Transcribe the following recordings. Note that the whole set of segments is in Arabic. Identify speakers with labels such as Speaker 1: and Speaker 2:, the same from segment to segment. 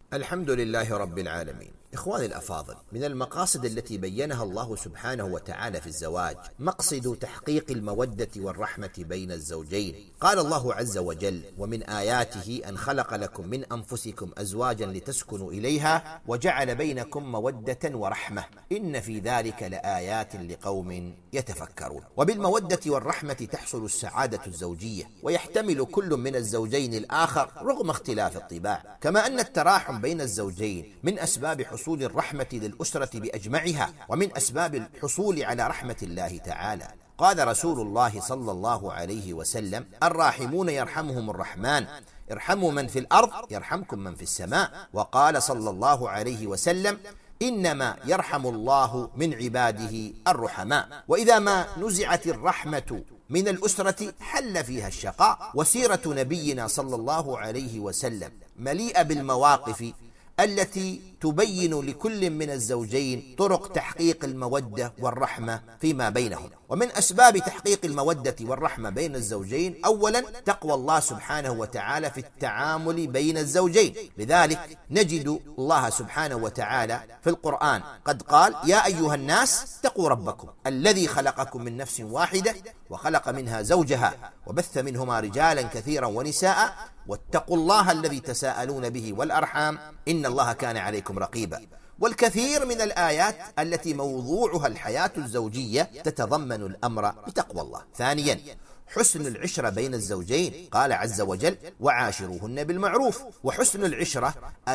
Speaker 1: الحمد لله رب العالمين. إخواني الأفاضل، من المقاصد التي بينها الله سبحانه وتعالى في الزواج مقصد تحقيق المودة والرحمة بين الزوجين. قال الله عز وجل: ومن آياته أن خلق لكم من أنفسكم أزواجا لتسكنوا إليها وجعل بينكم مودة ورحمة إن في ذلك لآيات لقوم يتفكرون. وبالمودة والرحمة تحصل السعادة الزوجية، ويحتمل كل من الزوجين الآخر رغم اختلاف الطباع، كما أن التراحم بين الزوجين من أسباب حصول الرحمة للأسرة بأجمعها، ومن أسباب الحصول على رحمة الله تعالى. قال رسول الله صلى الله عليه وسلم: الراحمون يرحمهم الرحمن، ارحموا من في الأرض يرحمكم من في السماء. وقال صلى الله عليه وسلم: إنما يرحم الله من عباده الرحماء. وإذا ما نزعت الرحمة من الأسرة حل فيها الشقاء. وسيرة نبينا صلى الله عليه وسلم مليئة بالمواقف التي تبين لكل من الزوجين طرق تحقيق المودة والرحمة فيما بينهم. ومن أسباب تحقيق المودة والرحمة بين الزوجين أولا تقوى الله سبحانه وتعالى في التعامل بين الزوجين. لذلك نجد الله سبحانه وتعالى في القرآن قد قال: يا أيها الناس اتقوا ربكم الذي خلقكم من نفس واحدة وخلق منها زوجها وبث منهما رجالا كثيرا ونساء واتقوا الله الذي تساءلون به والأرحام إن الله كان عليكم رقيبا. والكثير من الآيات التي موضوعها الحياة الزوجية تتضمن الأمر بتقوى الله. ثانيا حسن العشرة بين الزوجين. قال عز وجل: وعاشروهن بالمعروف. وحسن العشرة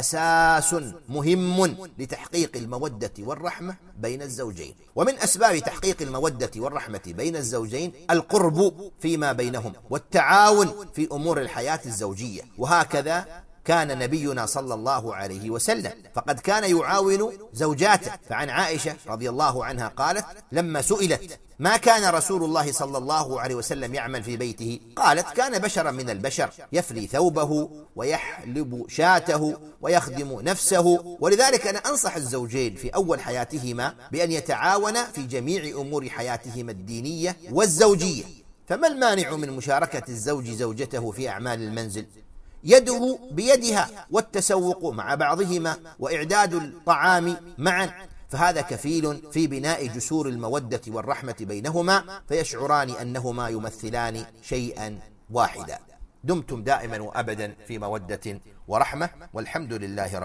Speaker 1: أساس مهم لتحقيق المودة والرحمة بين الزوجين. ومن أسباب تحقيق المودة والرحمة بين الزوجين القرب فيما بينهم والتعاون في أمور الحياة الزوجية. وهكذا كان نبينا صلى الله عليه وسلم، فقد كان يعاون زوجاته. فعن عائشة رضي الله عنها قالت: لما سئلت ما كان رسول الله صلى الله عليه وسلم يعمل في بيته، قالت: كان بشرا من البشر يفلي ثوبه ويحلب شاته ويخدم نفسه. ولذلك أنا أنصح الزوجين في أول حياتهما بأن يتعاونا في جميع أمور حياتهما الدينية والزوجية. فما المانع من مشاركة الزوج زوجته في أعمال المنزل؟ يده بيدها، والتسوق مع بعضهما، وإعداد الطعام معا، فهذا كفيل في بناء جسور المودة والرحمة بينهما، فيشعران أنهما يمثلان شيئا واحدا. دمتم دائما وأبدا في مودة ورحمة، والحمد لله رب